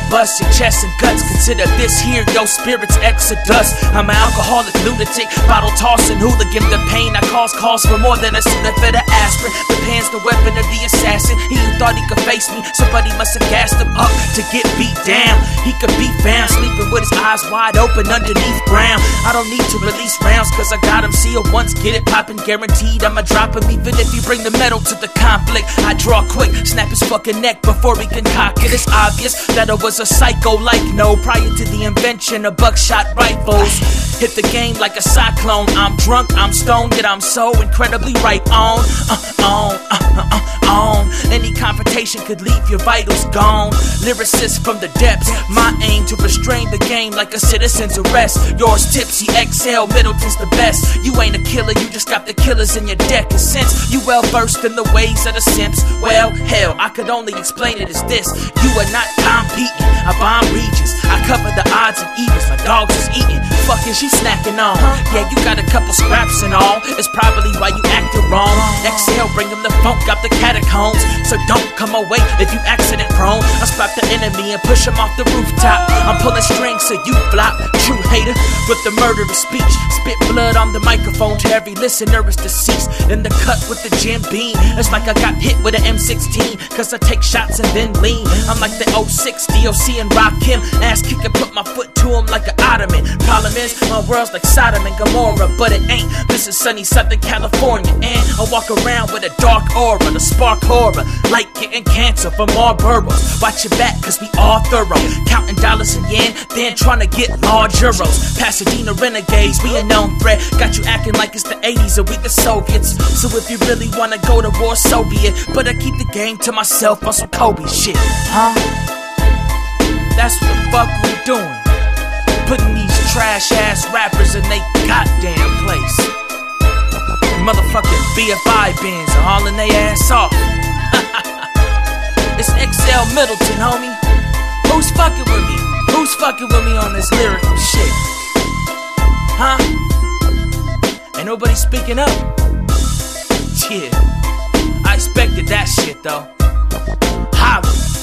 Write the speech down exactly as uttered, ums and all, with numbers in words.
bust your chest and guts. Consider this here, your spirit's exodus. I'm an alcoholic lunatic, bottle tossing hooligan. The pain I cause calls for more than a Sudafed aspirin. The pan's the weapon of the assassin. He who thought he could face me, somebody must have gassed him up to get beat down. He could be found sleeping with his eyes wide open underneath ground. I don't need to release rounds, cause I got him sealed once. Get it poppin', guaranteed I'ma drop him. Even if you bring the metal to the conflict, I draw quick, snap his fucking neck before he can cock it. It's obvious that I was a psycho like no, prior to the invention of buckshot rifles. Hit the game like a cyclone. I'm drunk, I'm stoned, yet I'm so incredibly right on. Uh, on, uh, uh, uh, on. Any confrontation could leave your vitals gone. Lyricist from the depths, my aim to restrain the game like a citizen's arrest. Yours tipsy, exhale, Middleton's the best. You ain't a killer, you just got the killers in your deck. And since you well versed in the ways of the simps, well, hell, I could only explain it as this: you are not competing, I bomb regions, I cover the odds and evens. My dogs is eating, fuck is you snacking on? Yeah, you got a couple scraps and all, it's probably why you acted wrong. Exhale, bring him the funk out the catacombs. So don't come away if you accident prone. I spot the enemy and push him off the rooftop. I'm pulling strings so you flop, true hater with the murderous speech. Spit blood on the microphone to every listener is deceased. In the cut with the Jim Beam, it's like I got hit with an M sixteen, cause I take shots and then lean. I'm like the oh six D O C and Rakim, ass kick and put my foot to him like an ottoman. Problem is, my world's like Sodom and Gomorrah, but it ain't. This is sunny Southern California, and I walk around with a dark aura, the spark horror, like getting cancer from Marlboros. Watch your back, cause we all thorough, counting dollars and yen, then trying to get large euros. Pasadena renegades, we a known threat, got you acting like it's the eighties or we the Soviets. So if you really wanna go to war, so be it, but I keep the game to myself on some Kobe shit. Huh? That's what the fuck we doing, putting these trash ass rappers in they goddamn place. Motherfucking B F I bins are hauling they ass off. It's X L Middleton, homie. Who's fucking with me? Who's fucking with me on this lyrical shit? Huh? Ain't nobody speaking up. Yeah, I expected that shit though. Holla.